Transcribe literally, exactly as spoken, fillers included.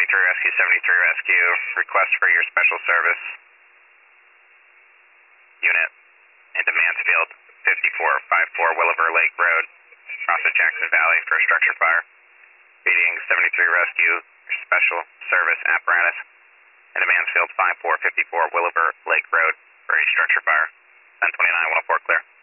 seventy-three Rescue, seventy-three Rescue. Request for your special service unit into Mansfield, fifty-four fifty-four Williver Lake Road, across the Jackson Valley for a structure fire. Feeding seventy-three Rescue, special service apparatus into Mansfield, fifty-four fifty-four Williver Lake Road for a structure fire. ten twenty-nine, one oh four clear.